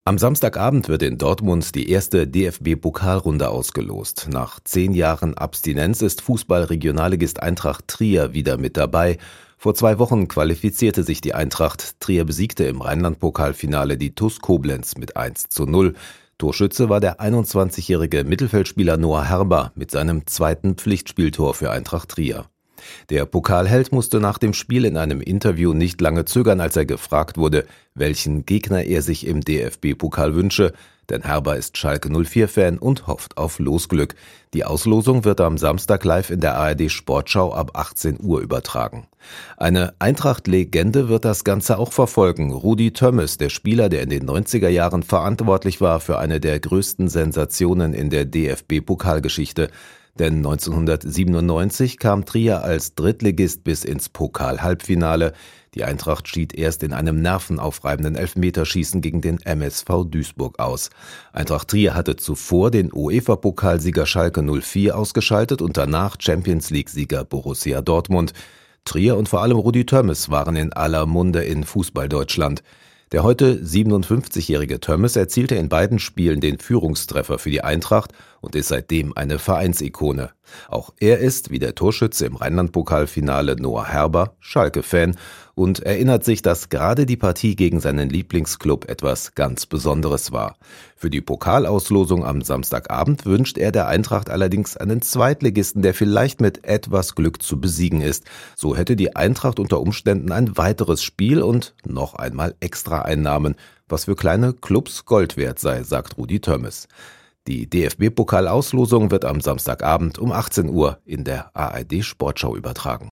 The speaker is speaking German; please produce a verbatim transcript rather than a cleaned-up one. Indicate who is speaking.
Speaker 1: Am Samstagabend wird in Dortmund die erste D F B-Pokalrunde ausgelost. Nach zehn Jahren Abstinenz ist Fußball-Regionalligist Eintracht Trier wieder mit dabei. Vor zwei Wochen qualifizierte sich die Eintracht. Trier besiegte im Rheinland-Pokalfinale die TuS Koblenz mit eins zu null. Torschütze war der einundzwanzigjährige Mittelfeldspieler Noah Herber mit seinem zweiten Pflichtspieltor für Eintracht Trier. Der Pokalheld musste nach dem Spiel in einem Interview nicht lange zögern, als er gefragt wurde, welchen Gegner er sich im D F B-Pokal wünsche, denn Herber ist Schalke null vier Fan und hofft auf Losglück. Die Auslosung wird am Samstag live in der A R D-Sportschau ab achtzehn Uhr übertragen. Eine Eintracht-Legende wird das Ganze auch verfolgen. Rudi Tömmes, der Spieler, der in den neunziger Jahren verantwortlich war für eine der größten Sensationen in der D F B-Pokalgeschichte. Denn neunzehnhundertsiebenundneunzig kam Trier als Drittligist bis ins Pokal-Halbfinale. Die Eintracht schied erst in einem nervenaufreibenden Elfmeterschießen gegen den M S V Duisburg aus. Eintracht Trier hatte zuvor den UEFA-Pokalsieger Schalke null vier ausgeschaltet und danach Champions-League-Sieger Borussia Dortmund. Trier und vor allem Rudi Tömmes waren in aller Munde in Fußball-Deutschland. Der heute siebenundfünfzigjährige Tömmes erzielte in beiden Spielen den Führungstreffer für die Eintracht und ist seitdem eine Vereinsikone. Auch er ist, wie der Torschütze im Rheinland-Pokalfinale Noah Herber, Schalke-Fan und erinnert sich, dass gerade die Partie gegen seinen Lieblingsklub etwas ganz Besonderes war. Für die Pokalauslosung am Samstagabend wünscht er der Eintracht allerdings einen Zweitligisten, der vielleicht mit etwas Glück zu besiegen ist. So hätte die Eintracht unter Umständen ein weiteres Spiel und noch einmal Extraeinnahmen, was für kleine Clubs Gold wert sei, sagt Rudi Tömmes. Die D F B-Pokalauslosung wird am Samstagabend um achtzehn Uhr in der A R D-Sportschau übertragen.